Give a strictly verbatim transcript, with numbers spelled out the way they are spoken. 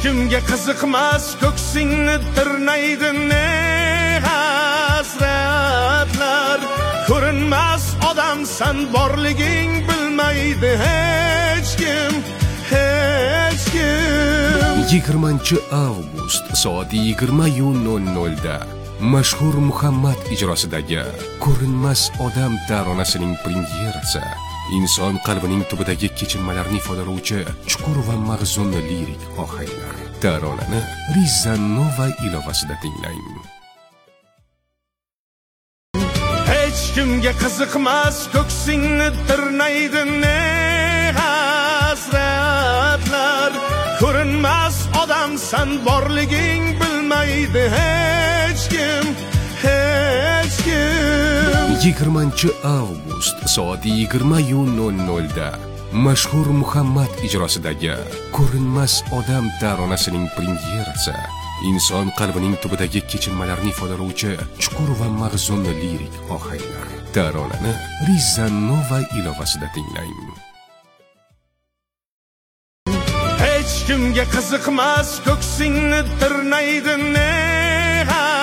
kimga qiziqmas, ko'ksingni tirnaydi ne hasratlar. Ko'rinmas odamsan, borliging bilmaydi hech kim, hech kim. yigirmanchi avgust soat yigirma nol nol da mashhur Muhammad ijrosidagi Ko'rinmas odam taronasining premyerasi. Inson qalbining tubidagi kechinmalarni ifodalovchi chuqur va mag'zun lirik ohanglar. Taronani Rizza Nova ilovasida tinglang. Hech kimga qiziqmas, ko'ksingni tirnaydi ne hasratlar. Ko'rinmas odamsan, borliging bilmaydi hech kim, hech kim. yigirmanchi avgust soat yigirma nol nol da mashhur Muhammad ijrosidagi Ko'rinmas odam taronasining premyerasi. Inson qalbining tubidagi kechinmalarni ifodalovchi chuqur va mag'zun lirik ohanglar. Taronani Rizza Nova ilovasida tinglang. Hech kimga qiziqmas, ko'ksingni tirnaydi ne